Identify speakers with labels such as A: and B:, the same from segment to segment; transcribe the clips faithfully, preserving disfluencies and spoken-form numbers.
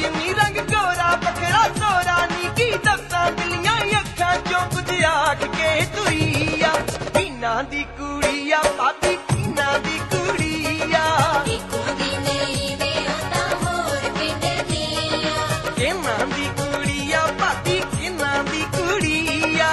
A: नी रंग गोरा बखरा सोरा नी की दस्सां दिलियां अखां चों कुछ आख के तुरीया किन्ना दी कुड़िया भाभी किन्ना दी कुड़िया किन्ना दी कुड़िया भाभी किन्ना दी कुड़िया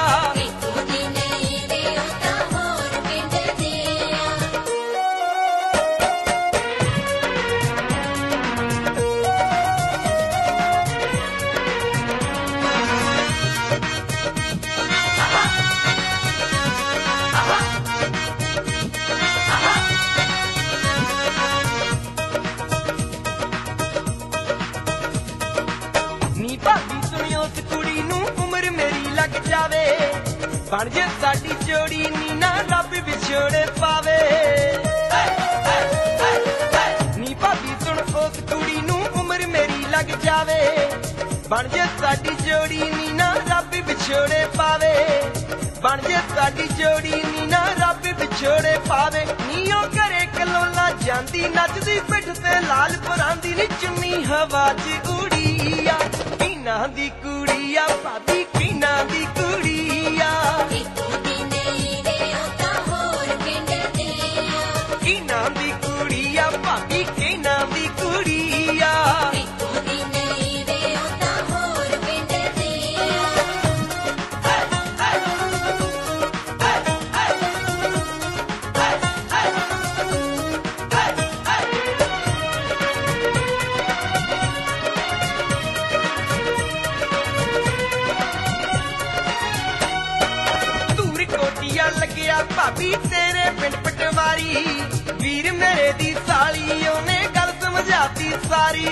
A: नी भाभी सुनियो उस कुड़ी नू उम्र मेरी लग जावे बन जे साडी जोड़ी नी ना रब विछोड़े पावे नी भाभी सुन उस कुड़ी नू उम्र मेरी लग जावे बन जे साडी जोड़ी नी ना रब विछोड़े पावे बन जे साडी जोड़ी नी ना रब विछोड़े पावे नी ओ घरे कलोला जांदी नचदी पिठ ते लाल परांदी नी चुन्नी हवा च उड़ीया किन्ना दी कुड़िया भाभी किन्ना दी कुड़िया किन्ना दी कुड़िया भाभी किन्ना दी कुड़िया लगिया भाभी तेरे पिंड पटवारी वीर मेरे दी साली ओने गल समझाती सारी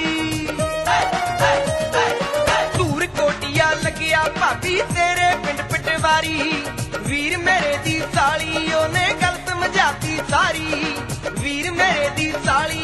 A: दूर कोटिया लगिया भाभी तेरे पिंड पटवारी वीर मेरे दी साली ओने गल समझाती सारी वीर मेरे दी साली